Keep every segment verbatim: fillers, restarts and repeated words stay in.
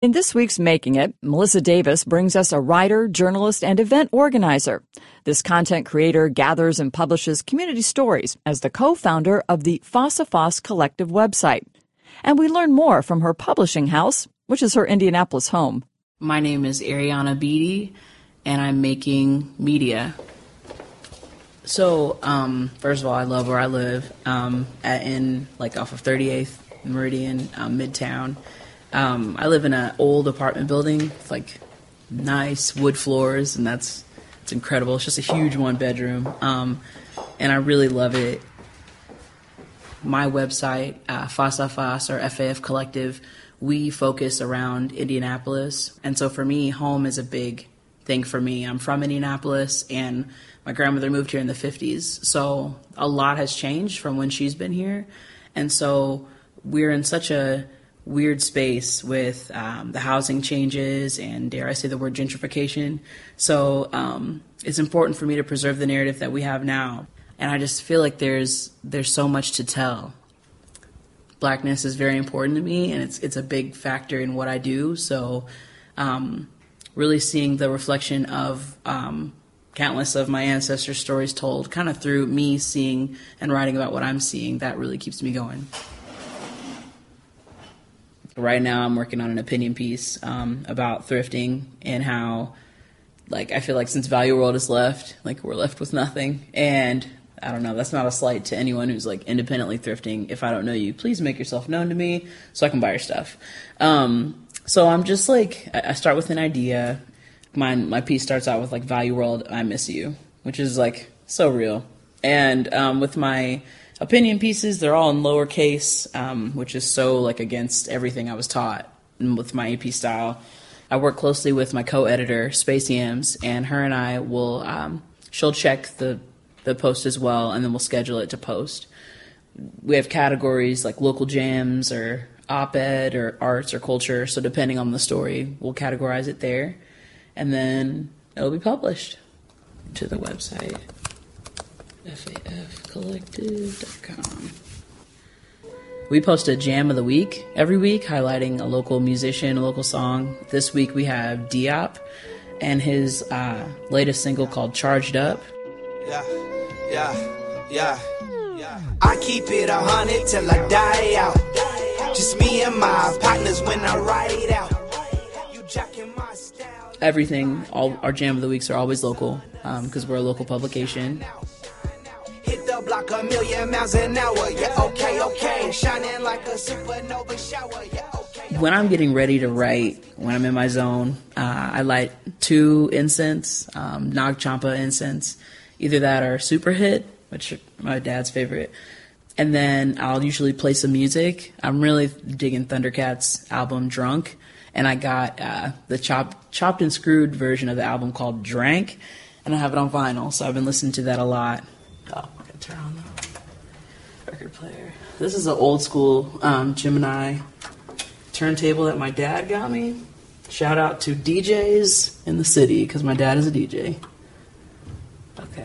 In this week's Making It, Melissa Davis brings us a writer, journalist, and event organizer. This content creator gathers and publishes community stories as the co-founder of the Fossa Foss Collective website. And we learn more from her publishing house, which is her Indianapolis home. My name is Ariana Beatty, and I'm making media. So, um, first of all, I love where I live, um, at, in, like, off of thirty-eighth Meridian, um, Midtown. Um, I live in an old apartment building with, like, nice wood floors, and that's it's incredible. It's just a huge one-bedroom, um, and I really love it. My website, uh, Fossa Foss, or F A F Collective, we focus around Indianapolis, and so for me, home is a big thing for me. I'm from Indianapolis, and my grandmother moved here in the fifties, so a lot has changed from when she's been here, and so we're in such a weird space with um, the housing changes and, dare I say the word, gentrification. So um, it's important for me to preserve the narrative that we have now. And I just feel like there's there's so much to tell. Blackness is very important to me, and it's it's a big factor in what I do. So um, really seeing the reflection of um, countless of my ancestors' stories told kind of through me seeing and writing about what I'm seeing, that really keeps me going. Right now I'm working on an opinion piece um, about thrifting and how, like, I feel like since Value World has left, like, we're left with nothing. And I don't know, that's not a slight to anyone who's, like, independently thrifting. If I don't know you, please make yourself known to me so I can buy your stuff. Um, so I'm just, like, I start with an idea. My, my piece starts out with, like, Value World, I miss you, which is, like, so real. And um, with my opinion pieces, they're all in lowercase, um, which is so, like, against everything I was taught with my A P style. I work closely with my co-editor, Space Yams, and her and I will, um, she'll check the, the post as well, and then we'll schedule it to post. We have categories like local jams or op-ed or arts or culture, so depending on the story, we'll categorize it there, and then it'll be published to the website. F A F collective dot com. We post a jam of the week every week, highlighting a local musician, a local song. This week we have Diop and his uh, latest single called Charged Up. Yeah, yeah, yeah, yeah. I keep it a hundred till I die out. Just me and my partners when I ride out. You jacking my style. Everything, all our jam of the weeks are always local because um, we're a local publication. Hit the block a million miles an hour, yeah, okay, okay. Shining like a supernova shower, yeah, okay. When I'm getting ready to write, when I'm in my zone, uh, I light two incense, um, Nag Champa incense. Either that or Super Hit, which is my dad's favorite. And then I'll usually play some music. I'm really digging Thundercats' album Drunk. And I got uh, the chopped, chopped and screwed version of the album called Drank. And I have it on vinyl, so I've been listening to that a lot. Oh, I'm going to turn on the record player. This is an old school um, Gemini turntable that my dad got me. Shout out to D Js in the city, because my dad is a D J. Okay.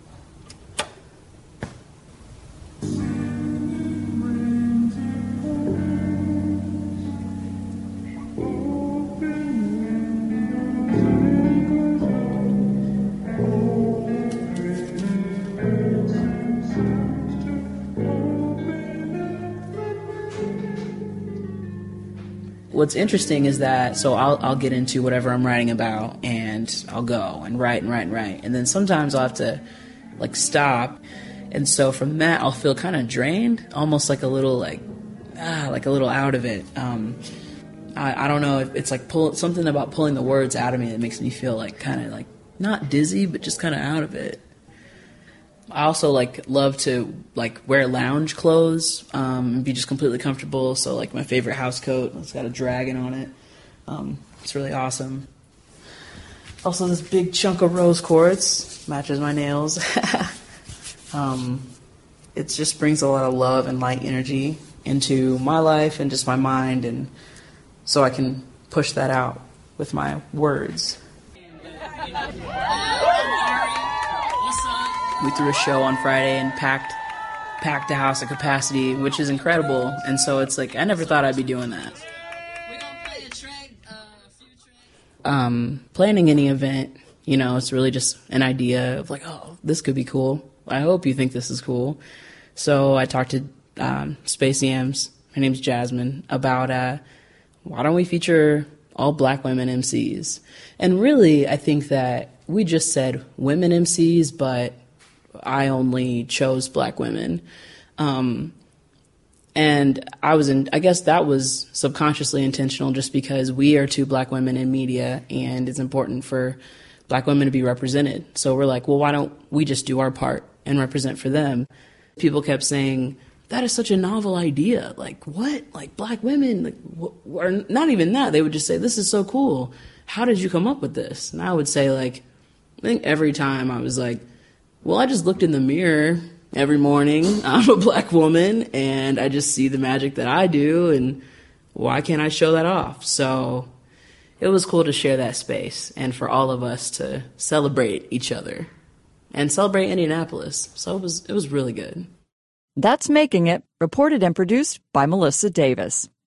What's interesting is that, so I'll I'll get into whatever I'm writing about, and I'll go and write and write and write. And then sometimes I'll have to, like, stop. And so from that, I'll feel kind of drained, almost like a little, like, ah, like a little out of it. Um, I, I don't know if it's like pull, something about pulling the words out of me that makes me feel like kind of like, not dizzy, but just kind of out of it. I also, like, love to, like, wear lounge clothes um, and be just completely comfortable. So, like, my favorite house coat, it's got a dragon on it. Um, it's really awesome. Also, this big chunk of rose quartz matches my nails. um, it just brings a lot of love and light energy into my life and just my mind, and so I can push that out with my words. We threw a show on Friday and packed packed a house at capacity, which is incredible. And so it's like, I never thought I'd be doing that. We're going to play a track Um, planning any event, you know, it's really just an idea of like, oh, this could be cool. I hope you think this is cool. So I talked to um, Space Yams, her name's Jasmine, about uh, why don't we feature all black women M Cs? And really, I think that we just said women M Cs, but I only chose black women. Um, and I was in, I guess that was subconsciously intentional just because we are two black women in media and it's important for black women to be represented. So we're like, well, why don't we just do our part and represent for them? People kept saying, that is such a novel idea. Like, what? Like, black women? Like, wh- or not even that. They would just say, this is so cool. How did you come up with this? And I would say, like, I think every time I was like, well, I just looked in the mirror every morning. I'm a black woman, and I just see the magic that I do, and why can't I show that off? So it was cool to share that space and for all of us to celebrate each other and celebrate Indianapolis. So it was it was really good. That's Making It, reported and produced by Melissa Davis.